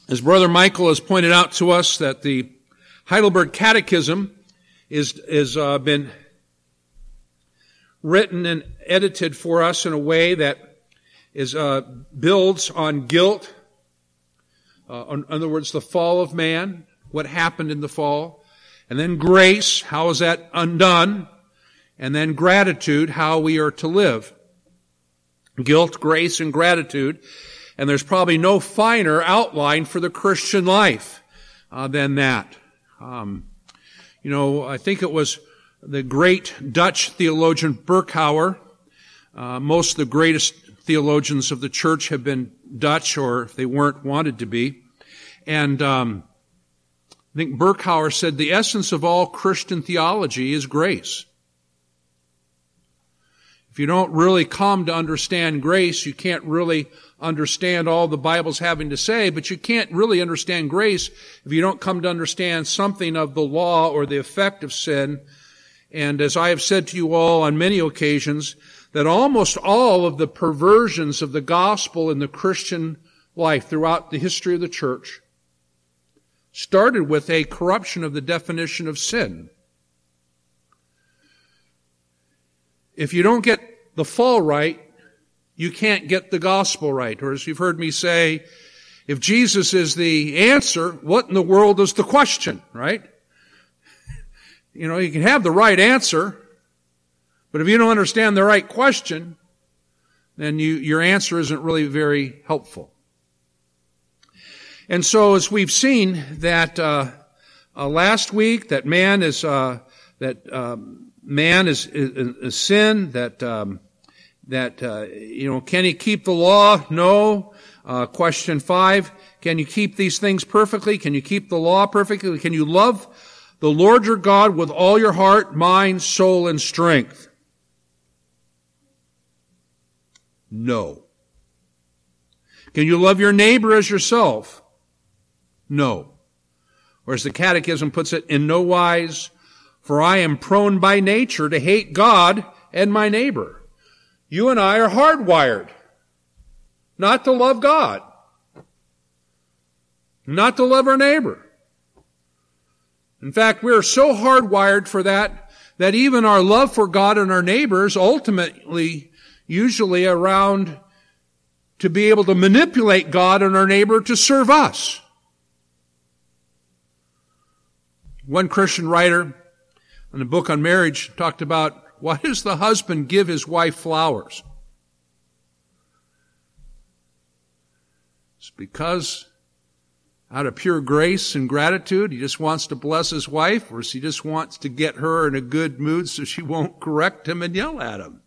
As Brother Michael has pointed out to us, that the Heidelberg Catechism is been written and edited for us in a way that builds on guilt. In other words, the fall of man, what happened in the fall. And then grace, how is that undone? And then gratitude, how we are to live. Guilt, grace, and gratitude. And there's probably no finer outline for the Christian life than that. I think it was the great Dutch theologian Berkhouwer. Most of the greatest theologians of the church have been Dutch, or if they weren't, wanted to be. And I think Berkhouwer said the essence of all Christian theology is grace. If you don't really come to understand grace, you can't really understand all the Bible's having to say, but you can't really understand grace if you don't come to understand something of the law or the effect of sin. And as I have said to you all on many occasions, that almost all of the perversions of the gospel in the Christian life throughout the history of the church started with a corruption of the definition of sin. If you don't get the fall right, you can't get the gospel right. Or as you've heard me say, if Jesus is the answer, what in the world is the question, right? You can have the right answer, but if you don't understand the right question, then your answer isn't really very helpful. And so as we've seen that last week, that man is sin, can he keep the law? No. Question 5, can you keep these things perfectly? Can you keep the law perfectly? Can you love the Lord your God with all your heart, mind, soul, and strength? No. Can you love your neighbor as yourself? No. Or as the Catechism puts it, in no wise, for I am prone by nature to hate God and my neighbor. You and I are hardwired not to love God, not to love our neighbor. In fact, we are so hardwired for that even our love for God and our neighbors ultimately, usually around to be able to manipulate God and our neighbor to serve us. One Christian writer in a book on marriage talked about, why does the husband give his wife flowers? It's because out of pure grace and gratitude, he just wants to bless his wife, or he just wants to get her in a good mood so she won't correct him and yell at him.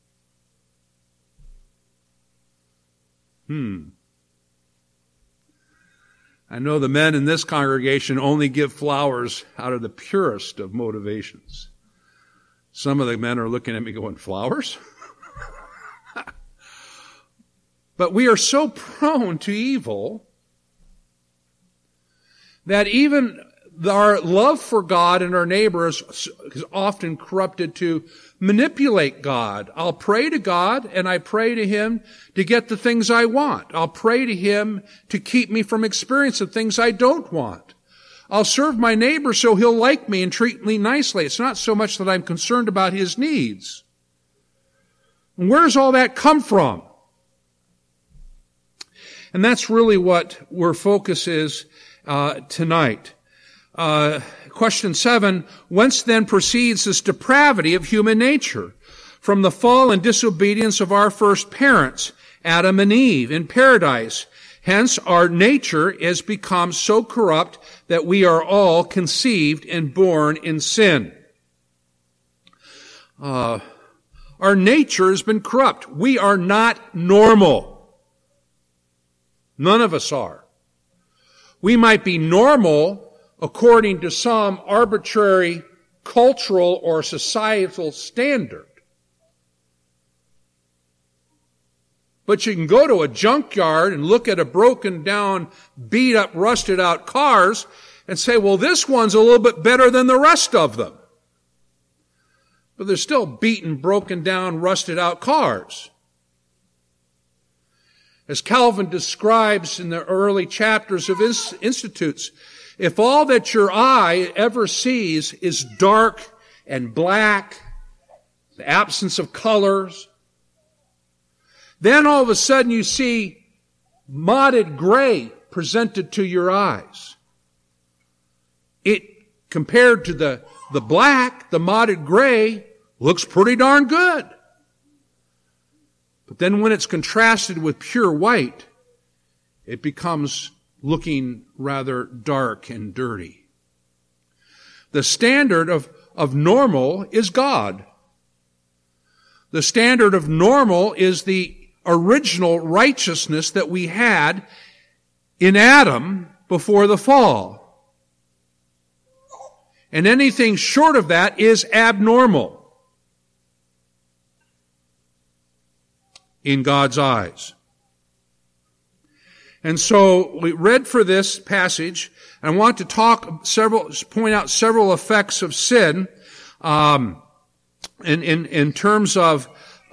I know the men in this congregation only give flowers out of the purest of motivations. Some of the men are looking at me going, flowers? But we are so prone to evil that even our love for God and our neighbor is often corrupted to manipulate God. I'll pray to God and I pray to Him to get the things I want. I'll pray to Him to keep me from experiencing things I don't want. I'll serve my neighbor so he'll like me and treat me nicely. It's not so much that I'm concerned about his needs. And where does all that come from? And that's really what our focus is tonight. Question 7, whence then proceeds this depravity of human nature? From the fall and disobedience of our first parents, Adam and Eve, in paradise. Hence, our nature has become so corrupt that we are all conceived and born in sin. Our nature has been corrupt. We are not normal. None of us are. We might be normal according to some arbitrary cultural or societal standard. But you can go to a junkyard and look at a broken down, beat up, rusted out cars and say, well, this one's a little bit better than the rest of them. But they're still beaten, broken down, rusted out cars. As Calvin describes in the early chapters of his Institutes, if all that your eye ever sees is dark and black, the absence of colors, then all of a sudden you see modded gray presented to your eyes. It, compared to the black, the modded gray, looks pretty darn good. But then when it's contrasted with pure white, it becomes looking rather dark and dirty. The standard of normal is God. The standard of normal is the original righteousness that we had in Adam before the fall. And anything short of that is abnormal in God's eyes. And so we read for this passage. I want to point out several effects of sin, in terms of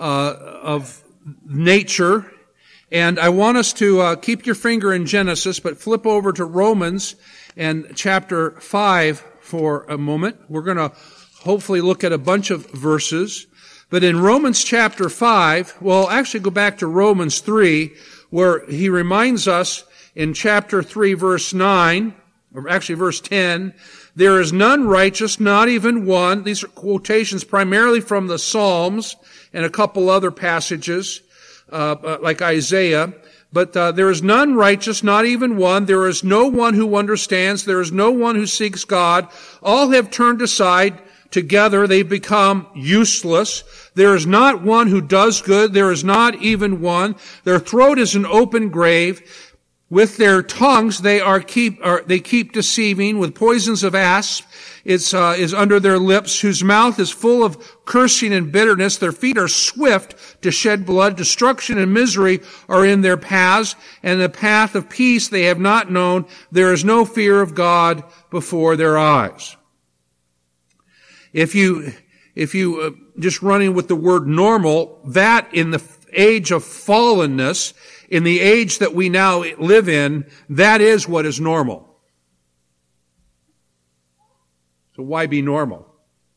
nature. And I want us to keep your finger in Genesis, but flip over to Romans and chapter 5 for a moment. We're going to hopefully look at a bunch of verses. But in Romans chapter 5, well, actually go back to Romans 3, where he reminds us in chapter 3, verse 9, or actually verse 10, there is none righteous, not even one. These are quotations primarily from the Psalms and a couple other passages, like Isaiah. But there is none righteous, not even one. There is no one who understands. There is no one who seeks God. All have turned aside. Together they become useless. There is not one who does good. There is not even one. Their throat is an open grave. With their tongues they keep deceiving. With poisons of asp is under their lips, whose mouth is full of cursing and bitterness. Their feet are swift to shed blood. Destruction and misery are in their paths, and the path of peace they have not known. There is no fear of God before their eyes. If you just running with the word normal, that in the age of fallenness, in the age that we now live in, that is what is normal. So why be normal?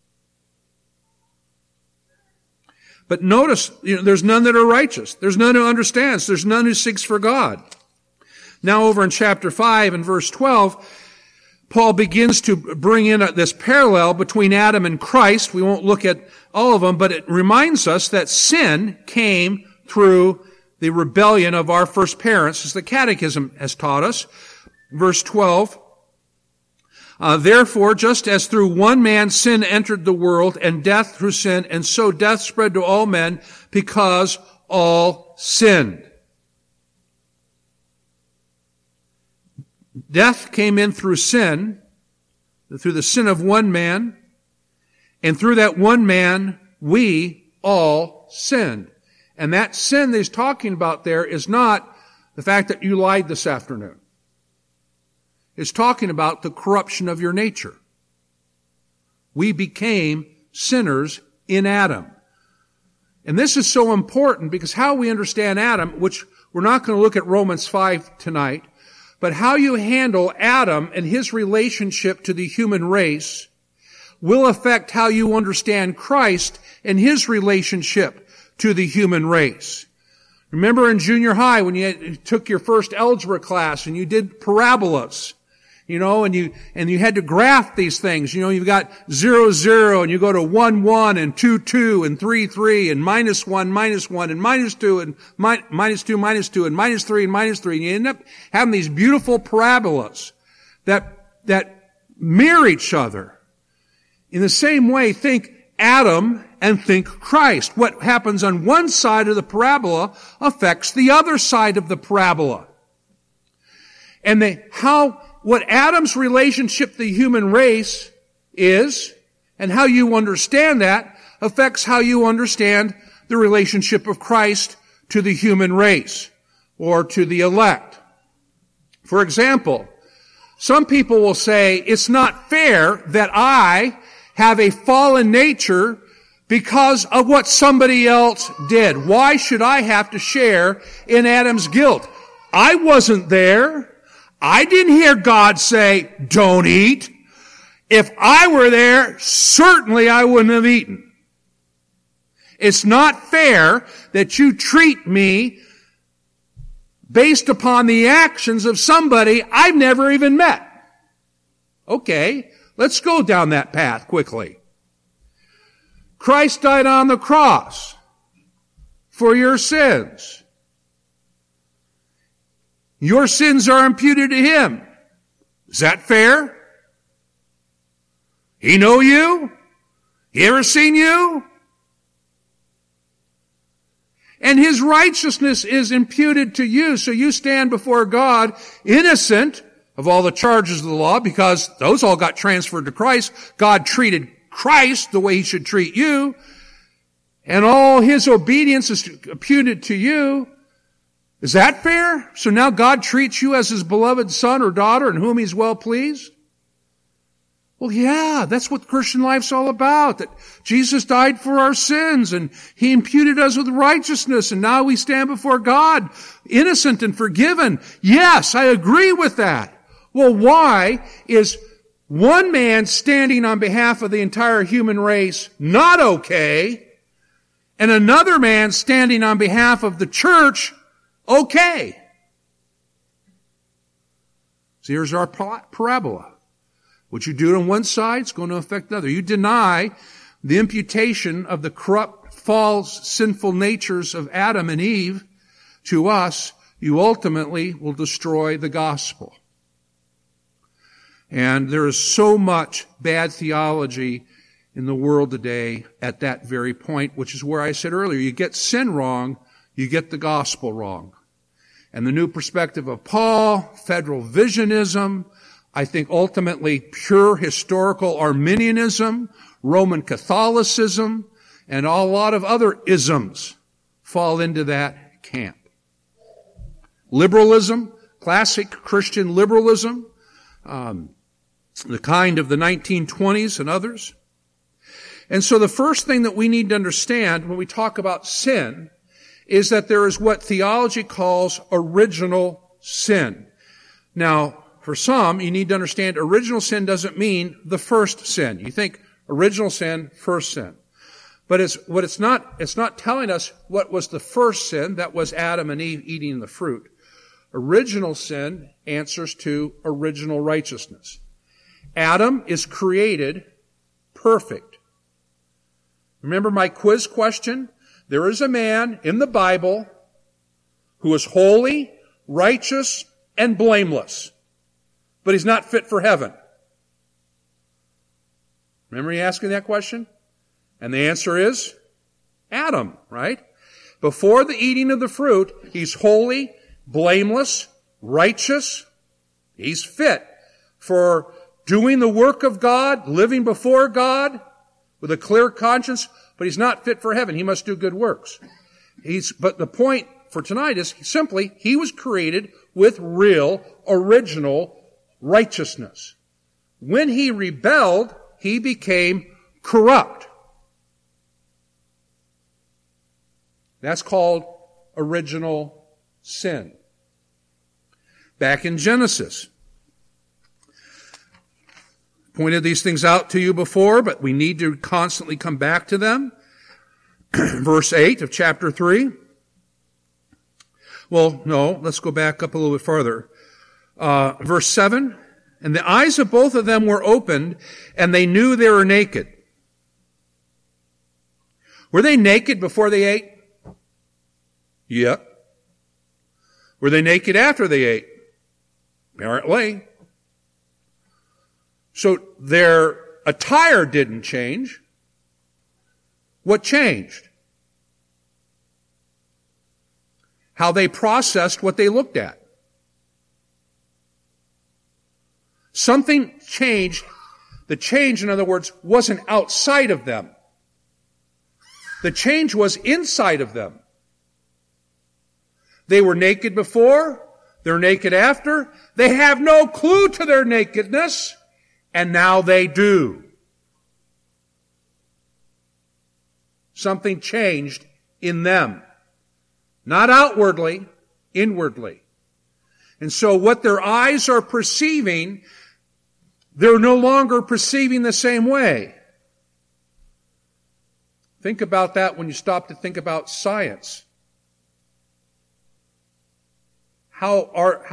But notice, there's none that are righteous. There's none who understands. There's none who seeks for God. Now over in chapter 5 and verse 12, Paul begins to bring in this parallel between Adam and Christ. We won't look at all of them, but it reminds us that sin came through the rebellion of our first parents, as the Catechism has taught us. Verse 12, therefore, just as through one man sin entered the world, and death through sin, and so death spread to all men because all sinned. Death came in through sin, through the sin of one man, and through that one man, we all sinned. And that sin that he's talking about there is not the fact that you lied this afternoon. It's talking about the corruption of your nature. We became sinners in Adam. And this is so important because how we understand Adam, which we're not going to look at Romans 5 tonight, but how you handle Adam and his relationship to the human race will affect how you understand Christ and his relationship to the human race. Remember in junior high when you took your first algebra class and you did parabolas, and you had to graph these things. You've got 0, 0, and you go to 1, 1, and 2, 2, and 3, 3, and -1, -1, and -2, and -2, -2, and -3, and -3. And you end up having these beautiful parabolas that mirror each other. In the same way, think Adam and think Christ. What happens on one side of the parabola affects the other side of the parabola. And what Adam's relationship to the human race is, and how you understand that, affects how you understand the relationship of Christ to the human race, or to the elect. For example, some people will say, it's not fair that I have a fallen nature because of what somebody else did. Why should I have to share in Adam's guilt? I wasn't there. I didn't hear God say, don't eat. If I were there, certainly I wouldn't have eaten. It's not fair that you treat me based upon the actions of somebody I've never even met. Okay, let's go down that path quickly. Christ died on the cross for your sins. Your sins are imputed to Him. Is that fair? He know you? He ever seen you? And His righteousness is imputed to you, so you stand before God innocent of all the charges of the law, because those all got transferred to Christ. God treated Christ the way He should treat you, and all His obedience is imputed to you. Is that fair? So now God treats you as His beloved son or daughter in whom He's well pleased? Well, yeah, that's what Christian life's all about, that Jesus died for our sins and He imputed us with righteousness, and now we stand before God innocent and forgiven. Yes, I agree with that. Well, why is one man standing on behalf of the entire human race not okay, and another man standing on behalf of the church okay? So here's our parabola. What you do on one side is going to affect the other. You deny the imputation of the corrupt, false, sinful natures of Adam and Eve to us, you ultimately will destroy the gospel. And there is so much bad theology in the world today at that very point, which is where I said earlier, you get sin wrong, you get the gospel wrong. And the new perspective of Paul, federal visionism, I think ultimately pure historical Arminianism, Roman Catholicism, and a lot of other isms fall into that camp. Liberalism, classic Christian liberalism, the kind of the 1920s and others. And so the first thing that we need to understand when we talk about sin is that there is what theology calls original sin. Now, for some, you need to understand original sin doesn't mean the first sin. You think original sin, first sin. But it's not telling us what was the first sin, that was Adam and Eve eating the fruit. Original sin answers to original righteousness. Adam is created perfect. Remember my quiz question? There is a man in the Bible who is holy, righteous, and blameless, but he's not fit for heaven. Remember me asking that question? And the answer is Adam, right? Before the eating of the fruit, he's holy, blameless, righteous. He's fit for doing the work of God, living before God with a clear conscience, but he's not fit for heaven. He must do good works. But the point for tonight is simply, he was created with real, original righteousness. When he rebelled, he became corrupt. That's called original sin. Back in Genesis, pointed these things out to you before, but we need to constantly come back to them. Verse 8 of chapter 3. Well, no, let's go back up a little bit farther. Verse 7. And the eyes of both of them were opened, and they knew they were naked. Were they naked before they ate? Yep. Were they naked after they ate? Apparently. So their attire didn't change. What changed? How they processed what they looked at. Something changed. The change, in other words, wasn't outside of them. The change was inside of them. They were naked before, they're naked after. They have no clue to their nakedness, and now they do. Something changed in them. Not outwardly, inwardly. And so what their eyes are perceiving, they're no longer perceiving the same way. Think about that when you stop to think about science. I'm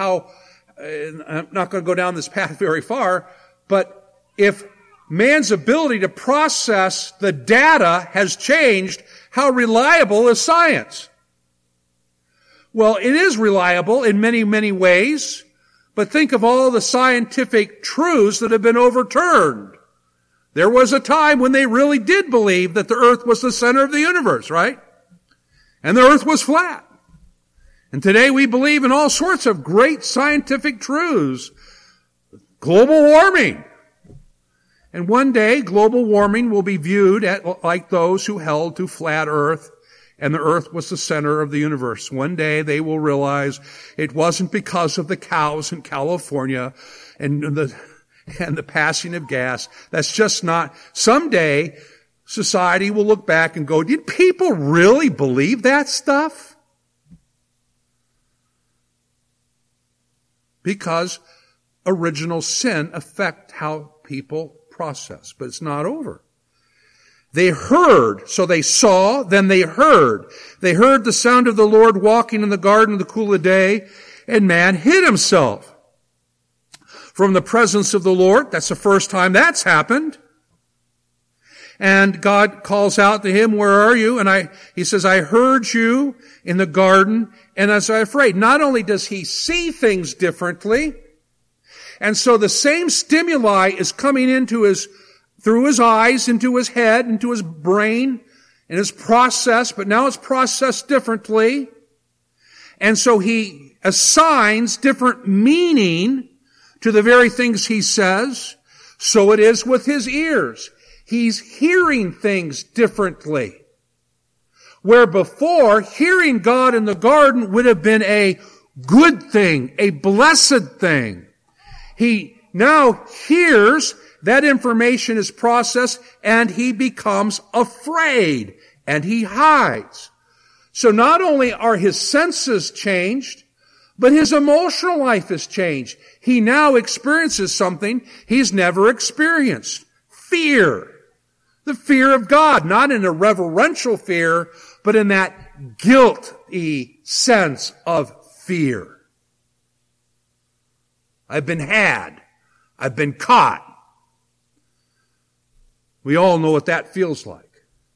not going to go down this path very far, but if man's ability to process the data has changed, how reliable is science? Well, it is reliable in many, many ways, but think of all the scientific truths that have been overturned. There was a time when they really did believe that the earth was the center of the universe, right? And the earth was flat. And today we believe in all sorts of great scientific truths. Global warming. And one day, global warming will be viewed like those who held to flat earth and the earth was the center of the universe. One day they will realize it wasn't because of the cows in California and the passing of gas. That's just not. Someday society will look back and go, did people really believe that stuff? Because original sin affect how people process. But it's not over. They heard, so they saw, then they heard. They heard the sound of the Lord walking in the garden in the cool of day, and man hid himself from the presence of the Lord. That's the first time that's happened. And God calls out to him, where are you? And he says, I heard you in the garden, and as I afraid. Not only does he see things differently, and so the same stimuli is coming through his eyes, into his head, into his brain, and his process, but now it's processed differently. And so he assigns different meaning to the very things he says. So it is with his ears. He's hearing things differently. Where before, hearing God in the garden would have been a good thing, a blessed thing. He now hears, that information is processed, and he becomes afraid, and he hides. So not only are his senses changed, but his emotional life has changed. He now experiences something he's never experienced. Fear. The fear of God, not in a reverential fear, but in that guilty sense of fear. I've been had. I've been caught. We all know what that feels like.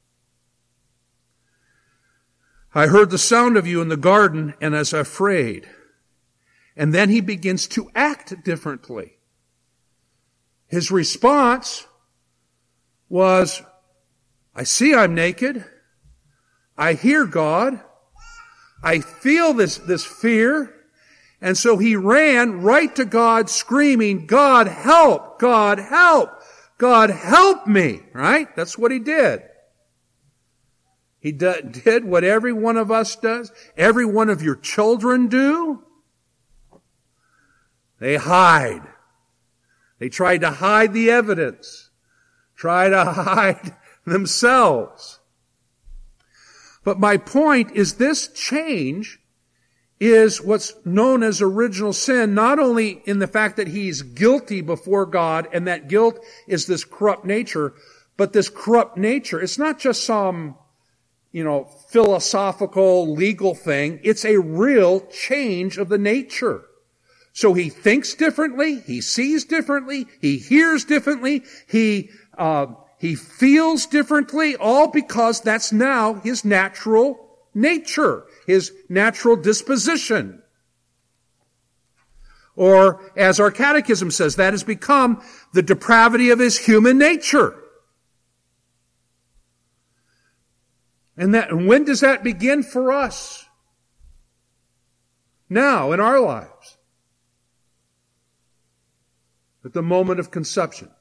I heard the sound of you in the garden, and as afraid. And then he begins to act differently. His response was, I see I'm naked. I hear God. I feel this fear. And so he ran right to God screaming, God help! God help! God help me! Right? That's what he did. He did what every one of us does. Every one of your children do. They hide. They tried to hide the evidence. Try to hide themselves. But my point is this change is what's known as original sin, not only in the fact that he's guilty before God, and that guilt is this corrupt nature, but this corrupt nature, it's not just some, philosophical, legal thing. It's a real change of the nature. So he thinks differently, he sees differently, he hears differently, he feels differently, all because that's now his natural nature, his natural disposition. Or, as our catechism says, that has become the depravity of his human nature. And when does that begin for us? Now, in our lives. At the moment of conception.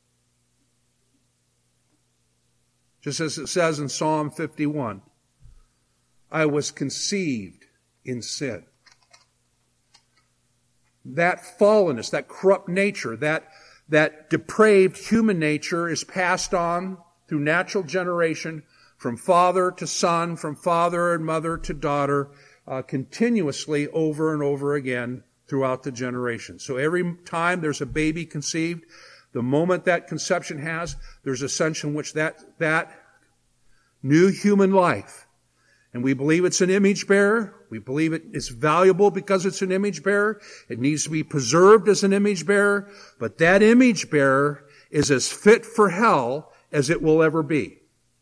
Just as it says in Psalm 51, I was conceived in sin. That fallenness, that corrupt nature, that depraved human nature is passed on through natural generation from father to son, from father and mother to daughter, continuously over and over again throughout the generations. So every time there's a baby conceived, the moment that conception has, there's a sense in which that new human life, and we believe it's an image bearer. We believe it is valuable because it's an image bearer. It needs to be preserved as an image bearer. But that image bearer is as fit for hell as it will ever be.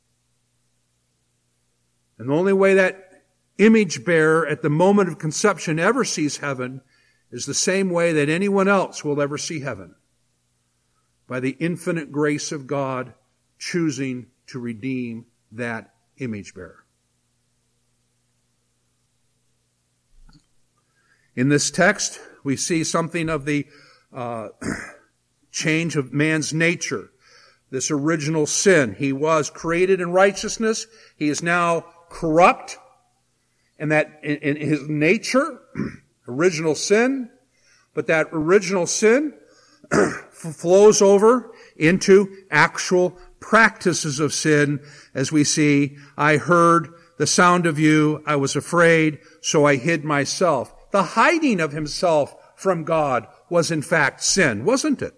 And the only way that image bearer at the moment of conception ever sees heaven is the same way that anyone else will ever see heaven. By the infinite grace of God choosing to redeem that image bearer. In this text, we see something of the change of man's nature. This original sin. He was created in righteousness. He is now corrupt. And that in his nature, original sin. But that original sin flows over into actual practices of sin, as we see, I heard the sound of you, I was afraid, so I hid myself. The hiding of himself from God was in fact sin, wasn't it?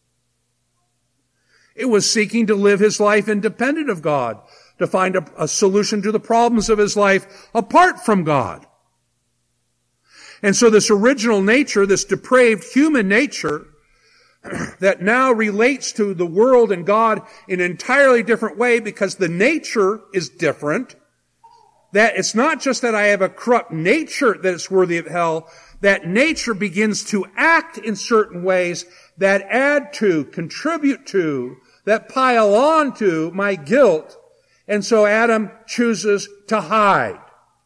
It was seeking to live his life independent of God, to find a solution to the problems of his life apart from God. And so this original nature, this depraved human nature, that now relates to the world and God in an entirely different way because the nature is different. That it's not just that I have a corrupt nature that is worthy of hell. That nature begins to act in certain ways that add to, contribute to, that pile on to my guilt. And so Adam chooses to hide.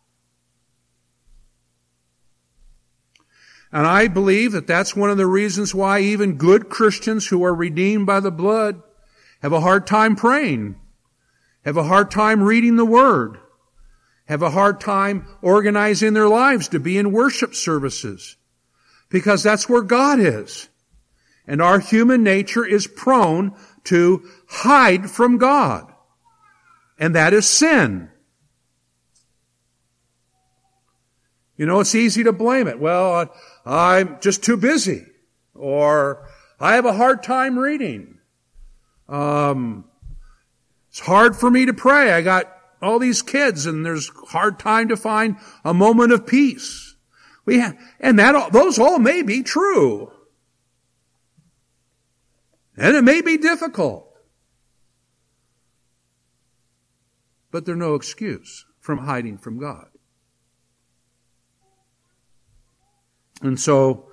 And I believe that that's one of the reasons why even good Christians who are redeemed by the blood have a hard time praying, have a hard time reading the Word, have a hard time organizing their lives to be in worship services, because that's where God is. And our human nature is prone to hide from God. And that is sin. You know, it's easy to blame it. Well, I'm just too busy. Or I have a hard time reading. It's hard for me to pray. I got all these kids and there's hard time to find a moment of peace. Those all may be true. And it may be difficult. But they're no excuse from hiding from God. And so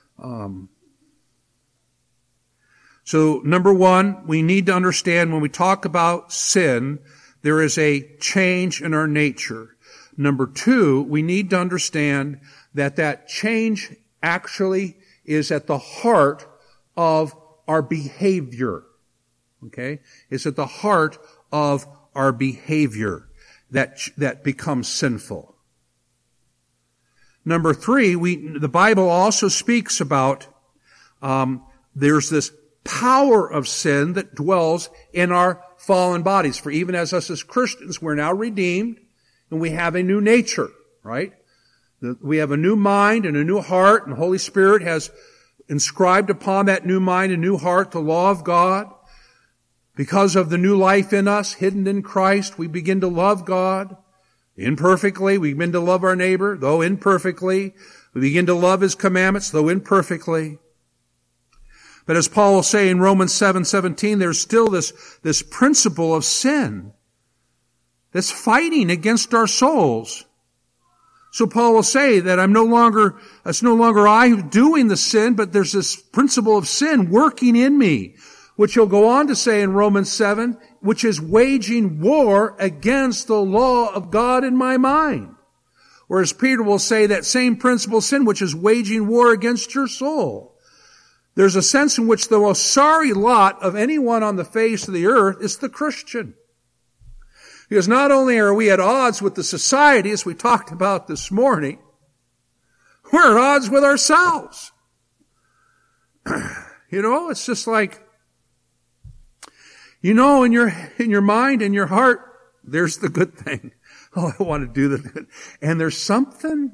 number one, we need to understand when we talk about sin, there is a change in our nature. Number two, we need to understand that change actually is at the heart of our behavior. Okay? It's at the heart of our behavior that becomes sinful. Number three, the Bible also speaks about there's this power of sin that dwells in our fallen bodies. For even as us as Christians, we're now redeemed and we have a new nature, right? We have a new mind and a new heart, and the Holy Spirit has inscribed upon that new mind and new heart the law of God. Because of the new life in us, hidden in Christ, we begin to love God. Imperfectly, we begin to love our neighbor, though imperfectly. We begin to love His commandments, though imperfectly. But as Paul will say in Romans 7:17, there's still this principle of sin that's fighting against our souls. So Paul will say that it's no longer I who's doing the sin, but there's this principle of sin working in me, which he'll go on to say in Romans 7, which is waging war against the law of God in my mind. Whereas Peter will say that same principle of sin, which is waging war against your soul. There's a sense in which the most sorry lot of anyone on the face of the earth is the Christian. Because not only are we at odds with the society, as we talked about this morning, we're at odds with ourselves. You know, it's just like, you know, in your mind and your heart, There's the good thing. Oh, I want to do the good. And there's something,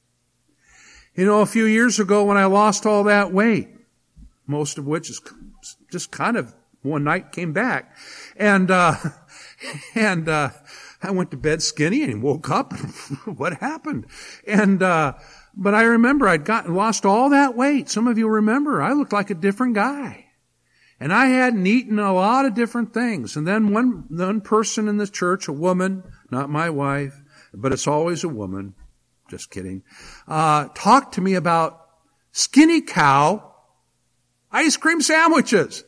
a few years ago when I lost all that weight, most of which is just kind of one night came back. And I went to bed skinny and woke up. What happened? But I remember I'd lost all that weight. Some of you remember I looked like a different guy. And I hadn't eaten a lot of different things. And then one person in the church, a woman, not my wife, but it's always a woman, just kidding, talked to me about Skinny Cow ice cream sandwiches.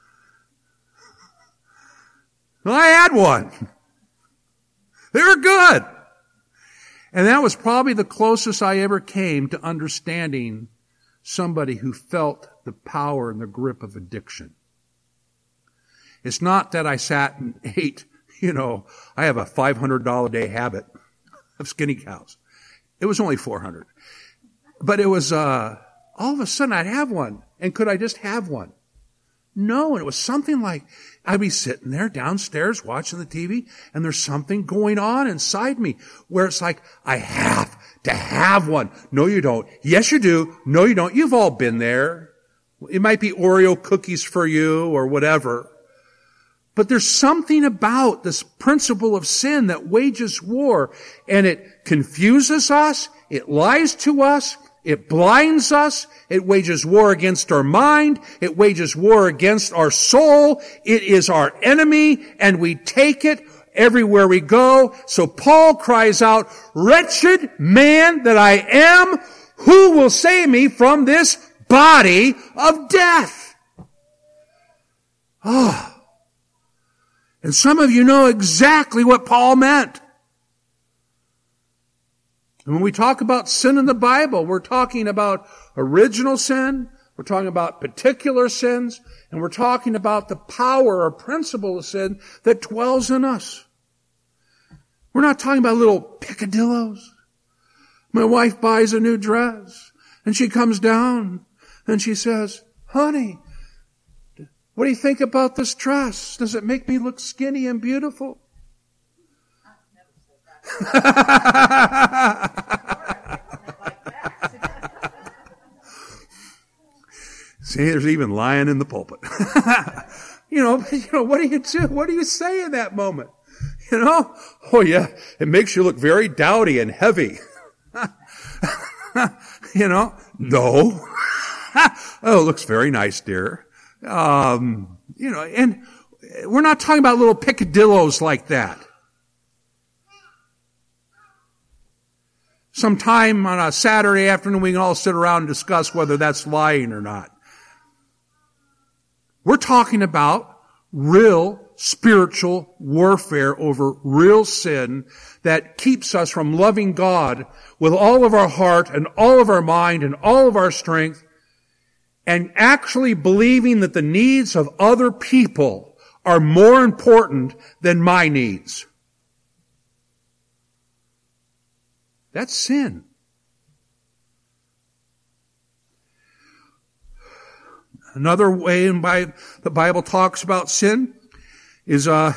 Well, I had one. They were good. And that was probably the closest I ever came to understanding somebody who felt the power and the grip of addiction. It's not that I sat and ate, I have a $500 a day habit of Skinny Cows. It was only $400. But it was, all of a sudden I'd have one. And could I just have one? No, and it was something like, I'd be sitting there downstairs watching the TV, and there's something going on inside me where it's like, I have to have one. No, you don't. Yes, you do. No, you don't. You've all been there. It might be Oreo cookies for you or whatever. But there's something about this principle of sin that wages war, and it confuses us, it lies to us, it blinds us, it wages war against our mind, it wages war against our soul, it is our enemy, and we take it everywhere we go. So Paul cries out, "Wretched man that I am, who will save me from this body of death?" Oh. And some of you know exactly what Paul meant. And when we talk about sin in the Bible, we're talking about original sin, we're talking about particular sins, and we're talking about the power or principle of sin that dwells in us. We're not talking about little picadillos. My wife buys a new dress, and she comes down, and she says, "Honey, what do you think about this dress? Does it make me look skinny and beautiful?" See, there's even lying in the pulpit. What do you do? What do you say in that moment? Oh yeah, it makes you look very dowdy and heavy. No. Oh, it looks very nice, dear. And we're not talking about little picadillos like that. Sometime on a Saturday afternoon, we can all sit around and discuss whether that's lying or not. We're talking about real spiritual warfare over real sin that keeps us from loving God with all of our heart and all of our mind and all of our strength, and actually believing that the needs of other people are more important than my needs. That's sin. Another way in the Bible talks about sin is the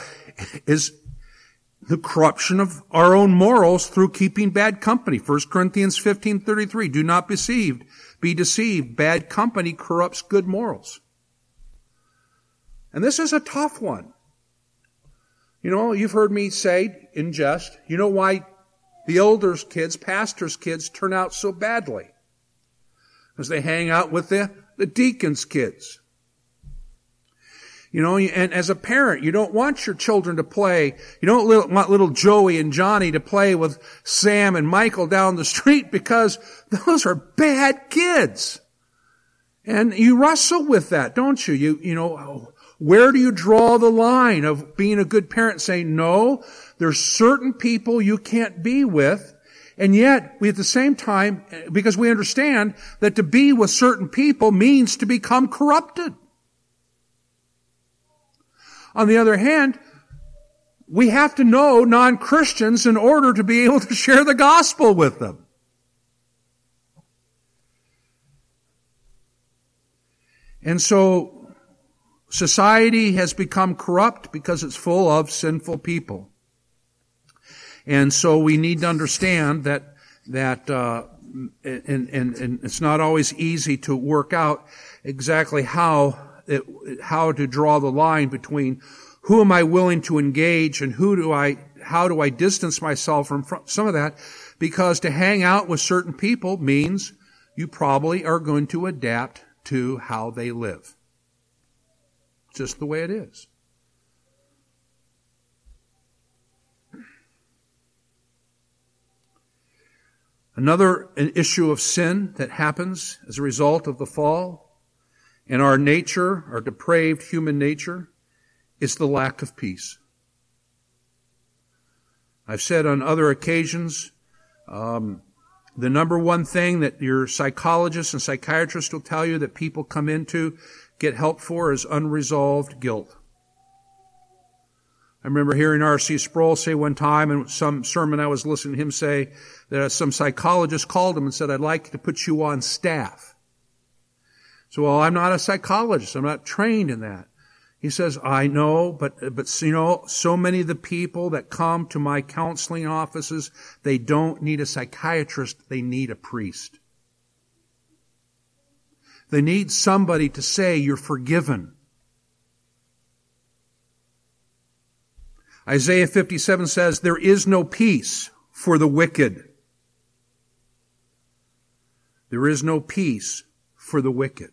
corruption of our own morals through keeping bad company. 1 Corinthians 15:33, do not be deceived. Bad company corrupts good morals. And this is a tough one. You've heard me say in jest, why the elders' kids, pastors' kids turn out so badly? Because they hang out with the deacons' kids. And as a parent, you don't want your children to play. You don't want little Joey and Johnny to play with Sam and Michael down the street, because those are bad kids. And you wrestle with that, don't you? Where do you draw the line of being a good parent, saying, no, there's certain people you can't be with, and yet we at the same time, because we understand that to be with certain people means to become corrupted. On the other hand, we have to know non-Christians in order to be able to share the gospel with them. And so society has become corrupt because it's full of sinful people. And so we need to understand that and it's not always easy to work out exactly how to draw the line between who am I willing to engage and how do I distance myself from some of that, because to hang out with certain people means you probably are going to adapt to how they live. It's just the way it is. Another issue of sin that happens as a result of the fall and our nature, our depraved human nature, is the lack of peace. I've said on other occasions, the number one thing that your psychologists and psychiatrists will tell you that people come in to get help for is unresolved guilt. I remember hearing R.C. Sproul say one time in some sermon I was listening to him say that some psychologist called him and said, "I'd like to put you on staff." So, well, I'm not a psychologist. I'm not trained in that. He says, "I know, but you know, so many of the people that come to my counseling offices, they don't need a psychiatrist. They need a priest. They need somebody to say you're forgiven." Isaiah 57 says, "There is no peace for the wicked." There is no peace for the wicked.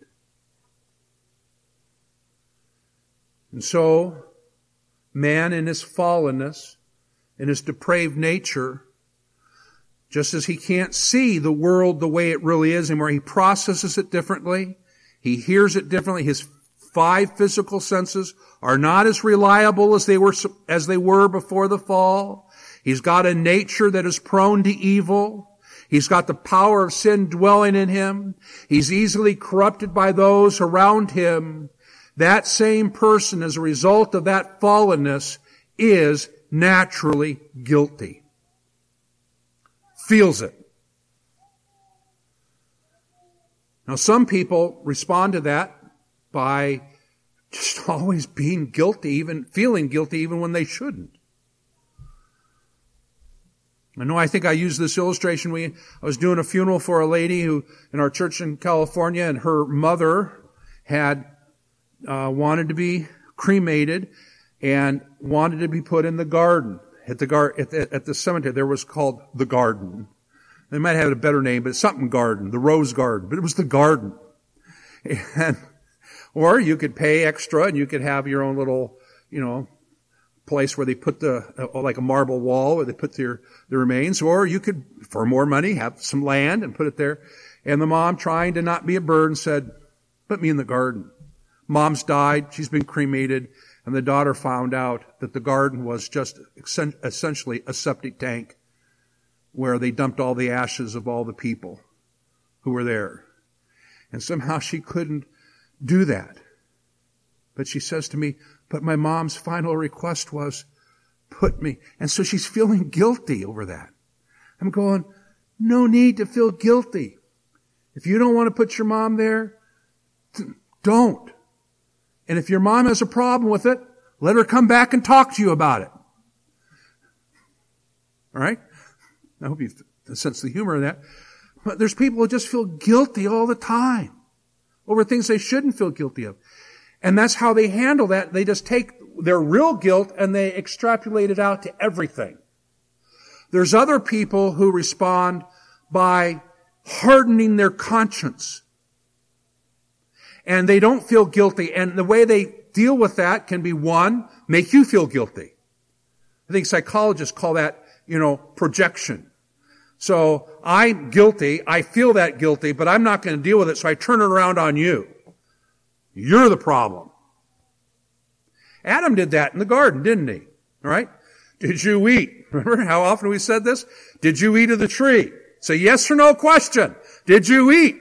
And so, man in his fallenness, in his depraved nature, just as he can't see the world the way it really is anymore, he processes it differently, he hears it differently, his 5 physical senses are not as reliable as they were before the fall. He's got a nature that is prone to evil. He's got the power of sin dwelling in him. He's easily corrupted by those around him. That same person, as a result of that fallenness, is naturally guilty. Feels it. Now, some people respond to that by just always being guilty, even feeling guilty even when they shouldn't. I think I used this illustration. I was doing a funeral for a lady who, in our church in California, and her mother had wanted to be cremated and wanted to be put in the garden at the cemetery. There was called the Garden. They might have had a better name, but it's something garden, the Rose Garden, but it was the Garden. Or you could pay extra and you could have your own little, place where they put like a marble wall where they put the remains. Or you could, for more money, have some land and put it there. And the mom, trying to not be a burden, said, "Put me in the garden." Mom's died. She's been cremated. And the daughter found out that the garden was just essentially a septic tank where they dumped all the ashes of all the people who were there. And somehow she couldn't do that. But she says to me, "But my mom's final request was, put me." And so she's feeling guilty over that. I'm going, no need to feel guilty. If you don't want to put your mom there, don't. And if your mom has a problem with it, let her come back and talk to you about it. All right? I hope you sense the humor in that. But there's people who just feel guilty all the time over things they shouldn't feel guilty of. And that's how they handle that. They just take their real guilt and they extrapolate it out to everything. There's other people who respond by hardening their conscience. And they don't feel guilty. And the way they deal with that can be, one, make you feel guilty. I think psychologists call that, projection. So I'm guilty, I feel that guilty, but I'm not going to deal with it, so I turn it around on you. You're the problem. Adam did that in the garden, didn't he? All right? Did you eat? Remember how often we said this? Did you eat of the tree? It's a yes or no question. Did you eat?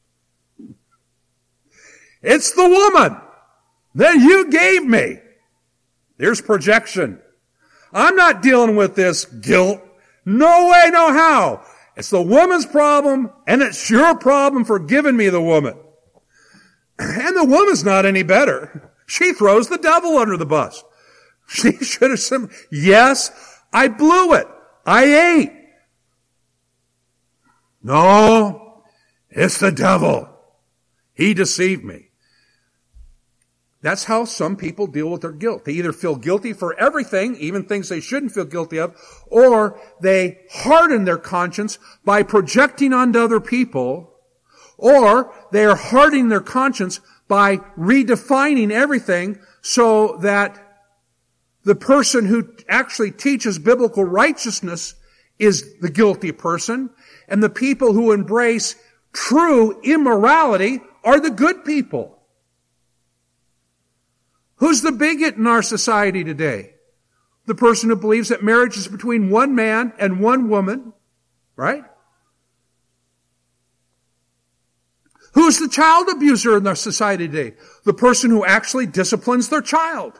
It's the woman that you gave me. There's projection. I'm not dealing with this guilt. No way, no how. It's the woman's problem, and it's your problem for giving me the woman. And the woman's not any better. She throws the devil under the bus. She should have said, yes, I blew it. I ate. No, it's the devil. He deceived me. That's how some people deal with their guilt. They either feel guilty for everything, even things they shouldn't feel guilty of, or they harden their conscience by projecting onto other people, or they are hardening their conscience by redefining everything so that the person who actually teaches biblical righteousness is the guilty person, and the people who embrace true immorality are the good people. Who's the bigot in our society today? The person who believes that marriage is between one man and one woman, right? Who's the child abuser in our society today? The person who actually disciplines their child.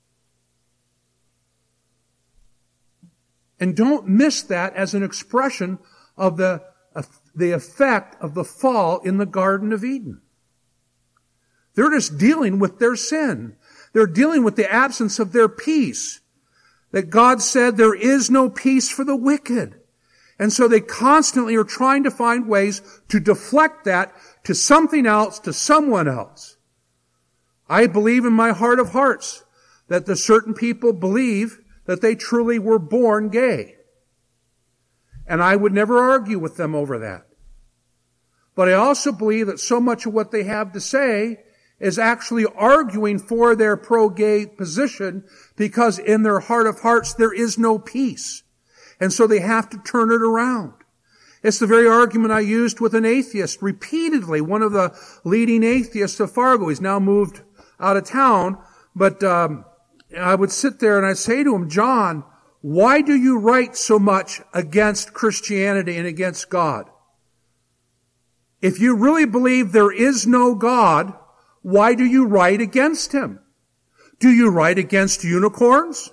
And don't miss that as an expression of the effect of the fall in the Garden of Eden. They're just dealing with their sin. They're dealing with the absence of their peace. That God said there is no peace for the wicked. And so they constantly are trying to find ways to deflect that to something else, to someone else. I believe in my heart of hearts that the certain people believe that they truly were born gay. And I would never argue with them over that. But I also believe that so much of what they have to say is actually arguing for their pro-gay position because in their heart of hearts there is no peace. And so they have to turn it around. It's the very argument I used with an atheist repeatedly, one of the leading atheists of Fargo. He's now moved out of town, but I would sit there and I'd say to him, John, why do you write so much against Christianity and against God? If you really believe there is no God, why do you write against Him? Do you write against unicorns?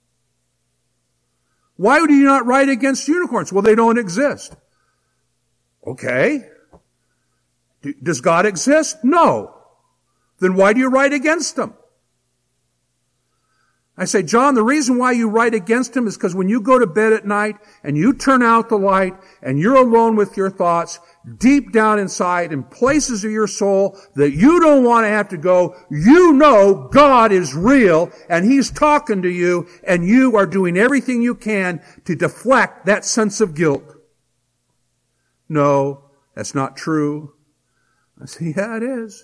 Why do you not write against unicorns? Well, they don't exist. Okay. Does God exist? No. Then why do you write against Him? I say, John, the reason why you write against Him is because when you go to bed at night and you turn out the light and you're alone with your thoughts, deep down inside in places of your soul that you don't want to have to go, you know God is real and He's talking to you and you are doing everything you can to deflect that sense of guilt. No, that's not true. I say, yeah, it is.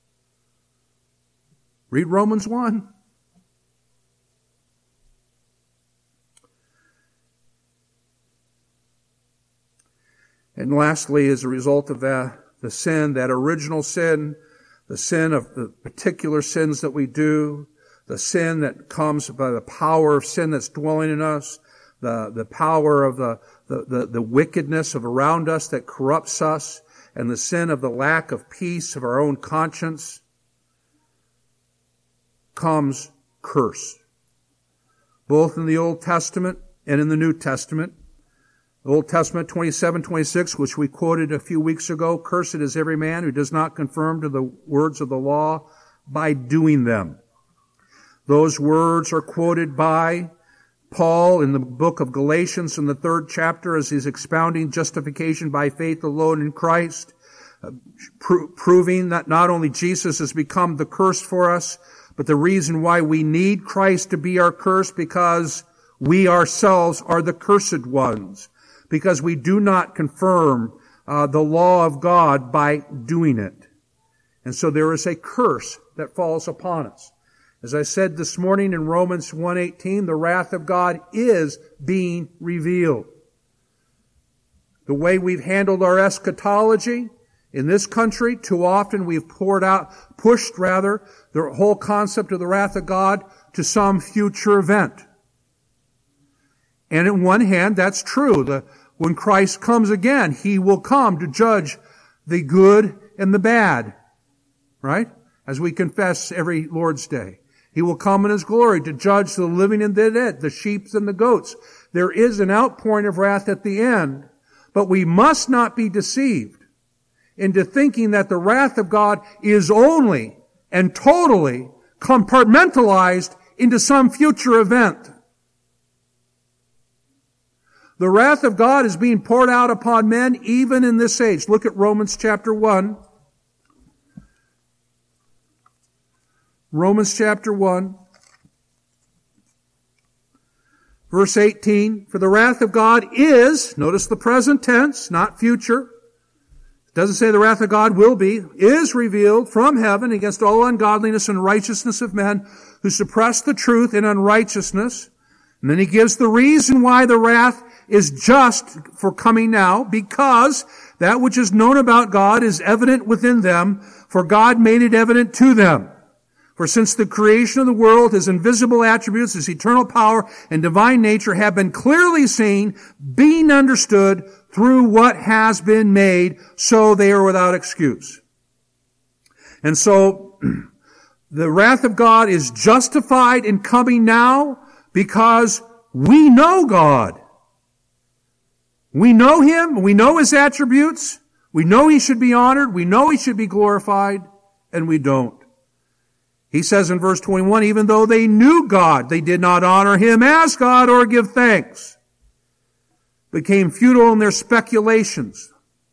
Read Romans 1. And lastly, as a result of the sin, that original sin, the sin of the particular sins that we do, the sin that comes by the power of sin that's dwelling in us, the power of the wickedness of around us that corrupts us, and the sin of the lack of peace of our own conscience, comes curse. Both in the Old Testament and in the New Testament. The Old Testament 27:26, which we quoted a few weeks ago, cursed is every man who does not conform to the words of the law by doing them. Those words are quoted by Paul in the book of Galatians in the 3rd chapter as he's expounding justification by faith alone in Christ, proving that not only Jesus has become the curse for us, but the reason why we need Christ to be our curse because we ourselves are the cursed ones. Because we do not confirm the law of God by doing it. And so there is a curse that falls upon us. As I said this morning in Romans 1:18, the wrath of God is being revealed. The way we've handled our eschatology in this country, too often we've pushed the whole concept of the wrath of God to some future event. And on one hand, that's true. When Christ comes again, He will come to judge the good and the bad. Right? As we confess every Lord's Day. He will come in His glory to judge the living and the dead, the sheep and the goats. There is an outpouring of wrath at the end, but we must not be deceived into thinking that the wrath of God is only and totally compartmentalized into some future event. The wrath of God is being poured out upon men even in this age. Look at Romans chapter 1. Romans chapter 1. Verse 18. For the wrath of God is, notice the present tense, not future. It doesn't say the wrath of God will be, is revealed from heaven against all ungodliness and righteousness of men who suppress the truth in unrighteousness. And then he gives the reason why the wrath is just for coming now, because that which is known about God is evident within them, for God made it evident to them. For since the creation of the world, his invisible attributes, his eternal power and divine nature have been clearly seen, being understood through what has been made, so they are without excuse. And so, the wrath of God is justified in coming now because we know God. We know him, we know his attributes, we know he should be honored, we know he should be glorified, and we don't. He says in verse 21, even though they knew God, they did not honor him as God or give thanks. Became futile in their speculations,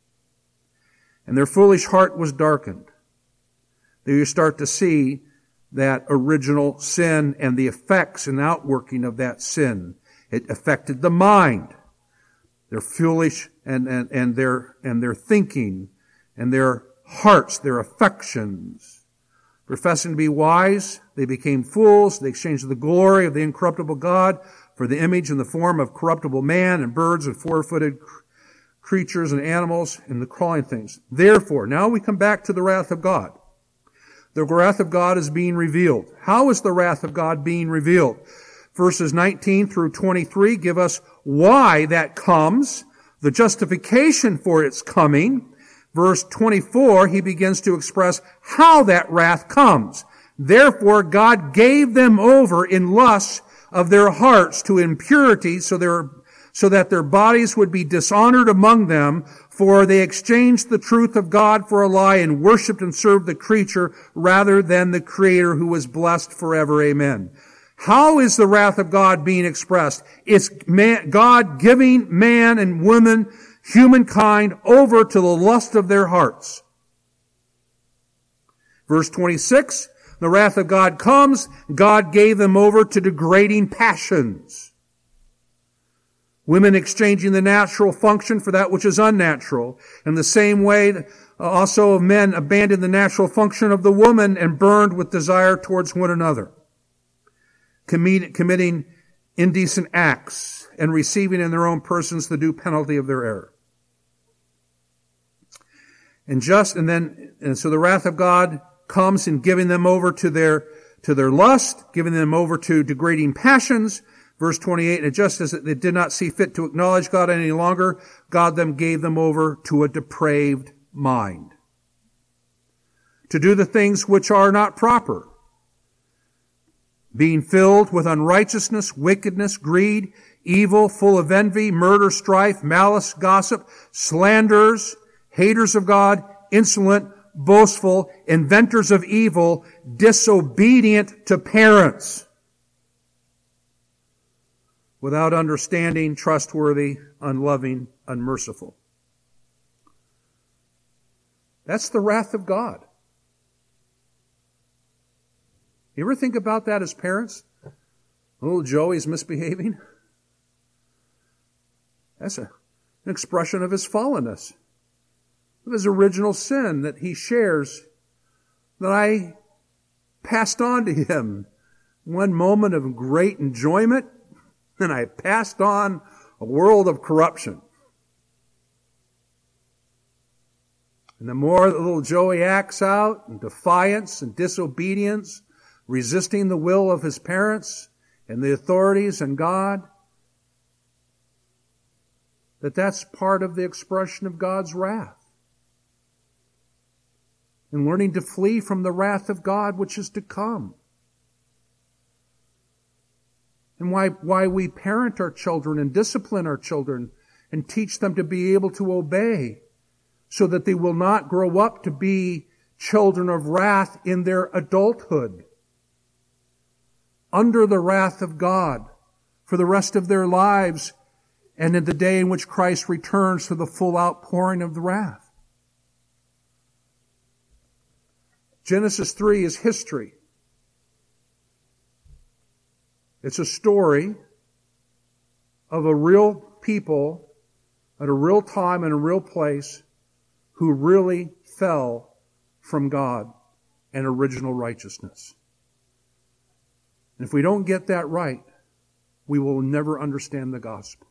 and their foolish heart was darkened. There you start to see that original sin and the effects and outworking of that sin. It affected the mind. Their foolish and their thinking and their hearts, their affections. Professing to be wise, they became fools. They exchanged the glory of the incorruptible God for the image and the form of corruptible man and birds and four-footed creatures and animals and the crawling things. Therefore, now we come back to the wrath of God. The wrath of God is being revealed. How is the wrath of God being revealed? Verses 19 through 23 give us why that comes, the justification for its coming. Verse 24, he begins to express how that wrath comes. Therefore, God gave them over in lust of their hearts to impurity, so that their bodies would be dishonored among them, for they exchanged the truth of God for a lie and worshipped and served the creature rather than the Creator who was blessed forever. Amen. How is the wrath of God being expressed? It's God giving man and woman, humankind, over to the lust of their hearts. Verse 26, the wrath of God comes, God gave them over to degrading passions. Women exchanging the natural function for that which is unnatural. In the same way, also men abandoned the natural function of the woman and burned with desire towards one another, committing indecent acts and receiving in their own persons the due penalty of their error. And so the wrath of God comes in giving them over to their lust, giving them over to degrading passions. Verse 28, and just as they did not see fit to acknowledge God any longer, God gave them over to a depraved mind, to do the things which are not proper, being filled with unrighteousness, wickedness, greed, evil, full of envy, murder, strife, malice, gossip, slanders, haters of God, insolent, boastful, inventors of evil, disobedient to parents, without understanding, trustworthy, unloving, unmerciful. That's the wrath of God. You ever think about that as parents? Little Joey's misbehaving. That's an expression of his fallenness, of his original sin that he shares, that I passed on to him. One moment of great enjoyment, and I passed on a world of corruption. And the more that little Joey acts out in defiance and disobedience, resisting the will of his parents and the authorities and God, that's part of the expression of God's wrath. And learning to flee from the wrath of God which is to come. And why we parent our children and discipline our children and teach them to be able to obey, so that they will not grow up to be children of wrath in their adulthood, under the wrath of God for the rest of their lives, and in the day in which Christ returns for the full outpouring of the wrath. Genesis 3 is history. It's a story of a real people at a real time and a real place who really fell from God and original righteousness. And if we don't get that right, we will never understand the gospel.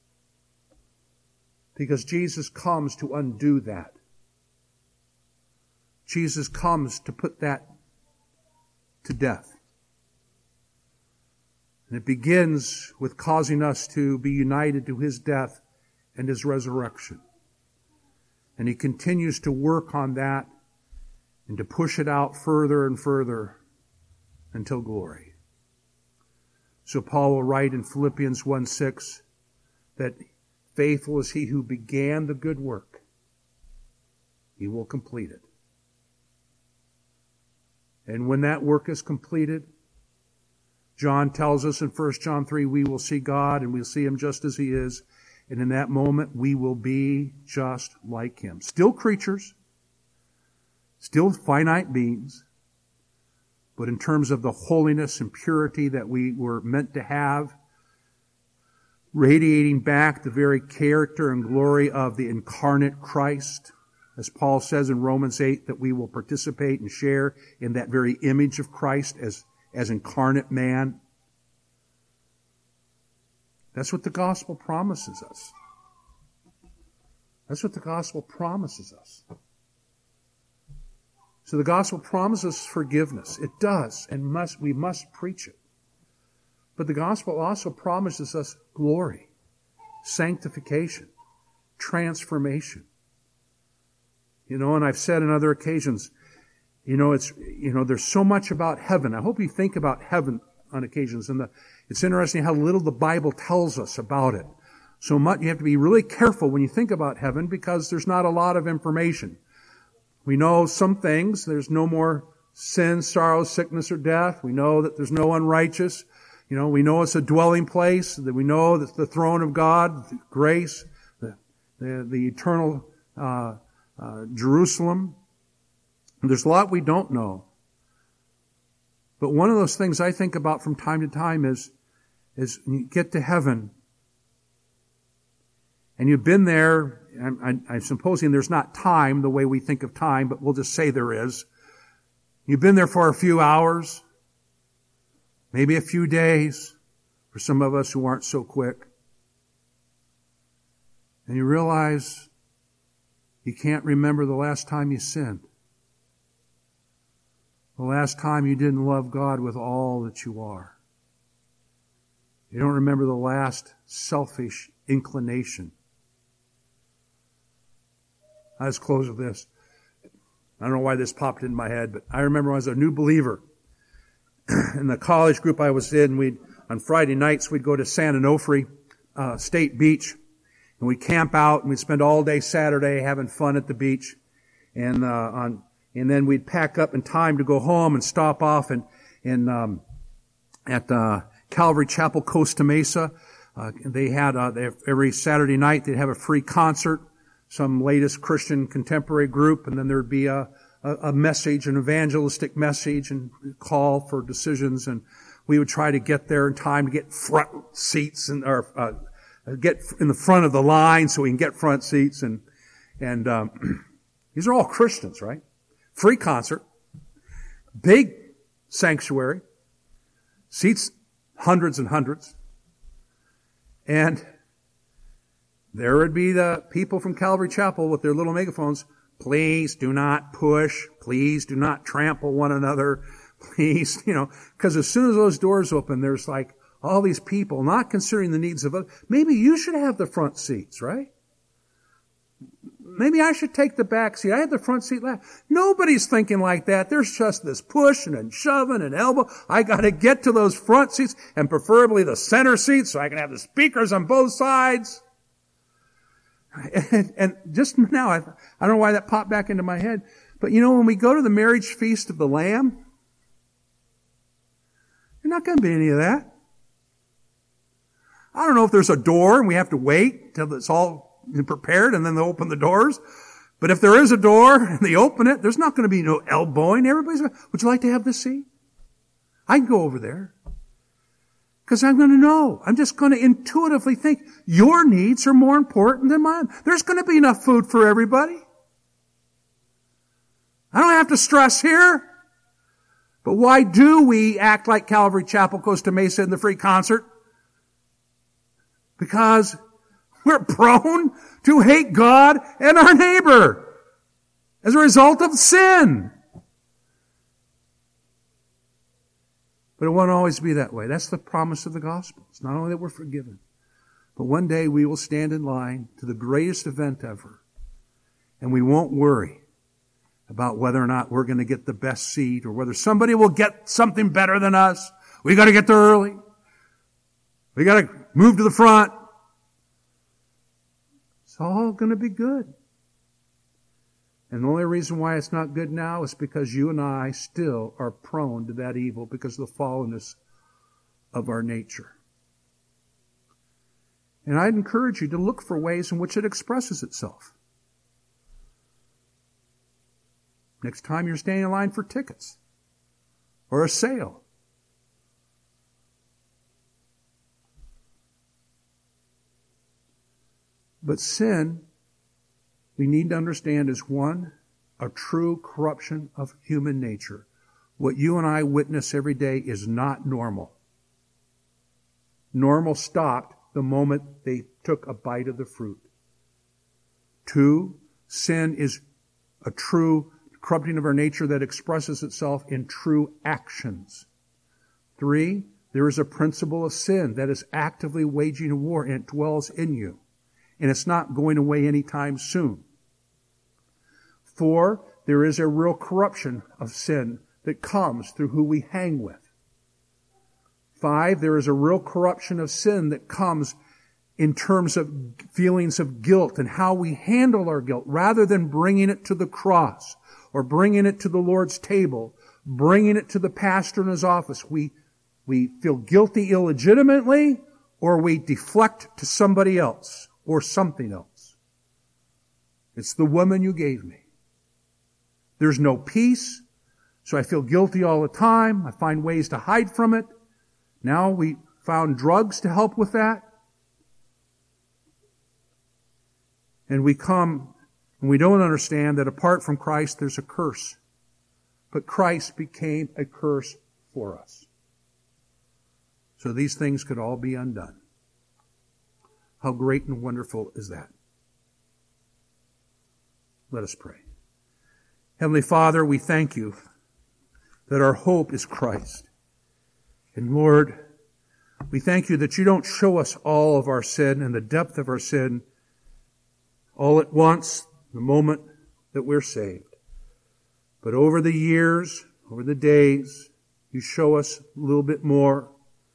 Because Jesus comes to undo that. Jesus comes to put that to death. And it begins with causing us to be united to His death and His resurrection. And He continues to work on that and to push it out further and further until glory. So Paul will write in Philippians 1:6 that faithful is He who began the good work. He will complete it. And when that work is completed, John tells us in 1 John 3, we will see God and we'll see Him just as He is. And in that moment, we will be just like Him. Still creatures, still finite beings, but in terms of the holiness and purity that we were meant to have, radiating back the very character and glory of the incarnate Christ, as Paul says in Romans 8, that we will participate and share in that very image of Christ as incarnate man. That's what the gospel promises us. That's what the gospel promises us. So the gospel promises forgiveness. It does, and we must preach it. But the gospel also promises us glory, sanctification, transformation. And I've said on other occasions, there's so much about heaven. I hope you think about heaven on occasions. And it's interesting how little the Bible tells us about it. So much, you have to be really careful when you think about heaven because there's not a lot of information. We know some things. There's no more sin, sorrow, sickness, or death. We know that there's no unrighteous. We know it's a dwelling place. That we know that the throne of God, grace, the eternal Jerusalem. There's a lot we don't know. But one of those things I think about from time to time is when you get to heaven and you've been there, I'm supposing there's not time the way we think of time, but we'll just say there is. You've been there for a few hours, maybe a few days, for some of us who aren't so quick. And you realize you can't remember the last time you sinned. The last time you didn't love God with all that you are. You don't remember the last selfish inclination. Let's close with this. I don't know why this popped into my head, but I remember when I was a new believer in the college group I was in, on Friday nights we'd go to San Onofre State Beach, and we'd camp out and we'd spend all day Saturday having fun at the beach, and then we'd pack up in time to go home and stop off at Calvary Chapel, Costa Mesa. They had every Saturday night they'd have a free concert, some latest Christian contemporary group, and then there'd be a message, an evangelistic message, and call for decisions. And we would try to get there in time to get front seats or get in the front of the line so we can get front seats. And these are all Christians, right? Free concert, big sanctuary, seats hundreds and hundreds, and there would be the people from Calvary Chapel with their little megaphones. Please do not push. Please do not trample one another. Please, because as soon as those doors open, there's like all these people not considering the needs of others. Maybe you should have the front seats, right? Maybe I should take the back seat. I had the front seat last. Nobody's thinking like that. There's just this pushing and shoving and elbow. I got to get to those front seats and preferably the center seats so I can have the speakers on both sides. And just now, I don't know why that popped back into my head, but when we go to the marriage feast of the Lamb, there's not going to be any of that. I don't know if there's a door and we have to wait till it's all prepared and then they'll open the doors. But if there is a door and they open it, there's not going to be no elbowing. Everybody's going, would you like to have this seat? I can go over there. Because I'm going to know. I'm just going to intuitively think your needs are more important than mine. There's going to be enough food for everybody. I don't have to stress here. But why do we act like Calvary Chapel, Costa Mesa in the free concert? Because we're prone to hate God and our neighbor as a result of sin. But it won't always be that way. That's the promise of the gospel. It's not only that we're forgiven, but one day we will stand in line to the greatest event ever. And we won't worry about whether or not we're going to get the best seat or whether somebody will get something better than us. We got to get there early. We got to move to the front. It's all going to be good. And the only reason why it's not good now is because you and I still are prone to that evil because of the fallenness of our nature. And I'd encourage you to look for ways in which it expresses itself. Next time you're standing in line for tickets or a sale. But sin, we need to understand, is one, a true corruption of human nature. What you and I witness every day is not normal. Normal stopped the moment they took a bite of the fruit. 2, sin is a true corrupting of our nature that expresses itself in true actions. 3, there is a principle of sin that is actively waging a war and it dwells in you. And it's not going away anytime soon. 4, there is a real corruption of sin that comes through who we hang with. 5, there is a real corruption of sin that comes in terms of feelings of guilt and how we handle our guilt rather than bringing it to the cross or bringing it to the Lord's table, bringing it to the pastor in his office. We feel guilty illegitimately or we deflect to somebody else or something else. It's the woman you gave me. There's no peace, so I feel guilty all the time. I find ways to hide from it. Now we found drugs to help with that. And we come and we don't understand that apart from Christ there's a curse. But Christ became a curse for us. So these things could all be undone. How great and wonderful is that? Let us pray. Heavenly Father, we thank you that our hope is Christ. And Lord, we thank you that you don't show us all of our sin and the depth of our sin all at once, the moment that we're saved. But over the years, over the days, you show us a little bit more.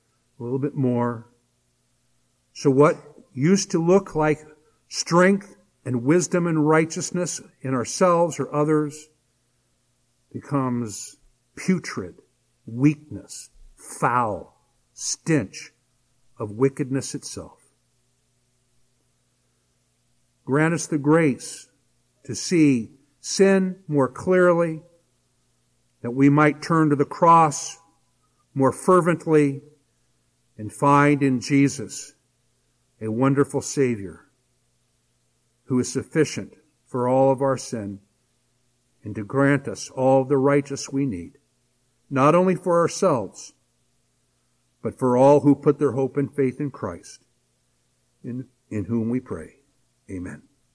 So what used to look like strength and wisdom and righteousness in ourselves or others becomes putrid, weakness, foul, stench of wickedness itself. Grant us the grace to see sin more clearly, that we might turn to the cross more fervently and find in Jesus a wonderful Savior who is sufficient for all of our sin and to grant us all the righteous we need, not only for ourselves, but for all who put their hope and faith in Christ, in whom we pray. Amen.